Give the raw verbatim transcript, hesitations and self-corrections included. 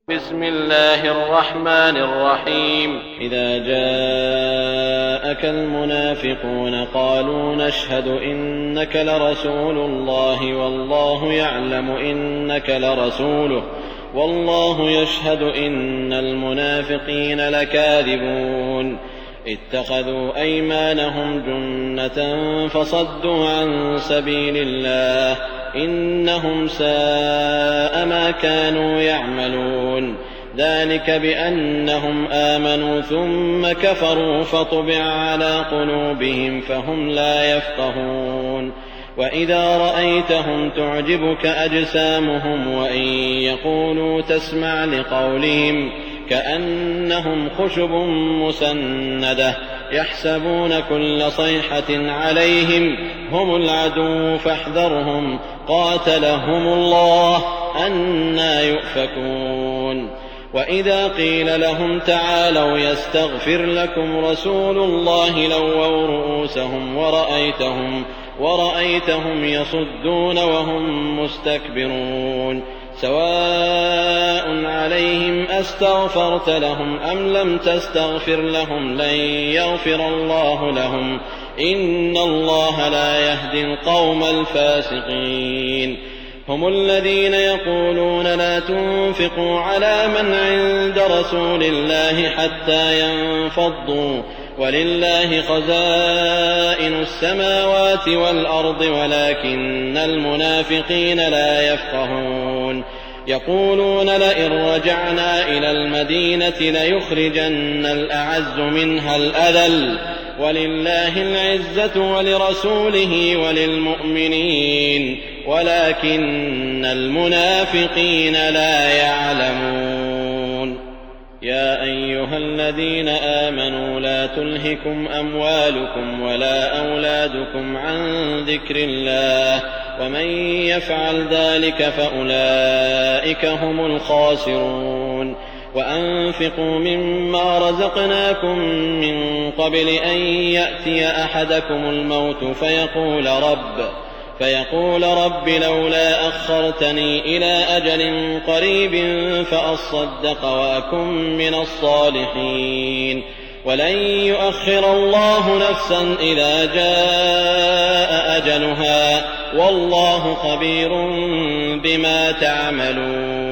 بسم الله الرحمن الرحيم إذا جاءك المنافقون قالوا نشهد إنك لرسول الله والله يعلم إنك لرسوله والله يشهد إن المنافقين لكاذبون اتخذوا أيمانهم جنة فصدوا عن سبيل الله إنهم ساء ما كانوا يعملون ذلك بأنهم آمنوا ثم كفروا فطبع على قلوبهم فهم لا يفقهون وإذا رأيتهم تعجبك أجسامهم وإن يقولوا تسمع لقولهم كأنهم خشب مسندة يحسبون كل صيحة عليهم هم العدو فاحذرهم قاتلهم الله أنى يؤفكون وإذا قيل لهم تعالوا يستغفر لكم رسول الله لووا رؤوسهم ورأيتهم, ورأيتهم يصدون وهم مستكبرون سواء عليهم أستغفرت لهم أم لم تستغفر لهم لن يغفر الله لهم إن الله لا يهدي القوم الفاسقين هم الذين يقولون لا تنفقوا على من عند رسول الله حتى ينفضوا ولله خزائن السماوات والأرض ولكن المنافقين لا يفقهون يقولون لئن رجعنا إلى المدينة ليخرجن الأعز منها الأذل ولله العزة ولرسوله وللمؤمنين ولكن المنافقين لا يعلمون يا أيها الذين آمنوا لا تلهكم أموالكم ولا أولادكم عن ذكر الله ومن يفعل ذلك فأولئك هم الخاسرون وأنفقوا مما رزقناكم من قبل أن يأتي أحدكم الموت فيقول رب فيقول رب لولا أخرتني إلى أجل قريب فأصدق وأكن من الصالحين ولن يؤخر الله نفسا إذا جاء أجلها والله خبير بما تعملون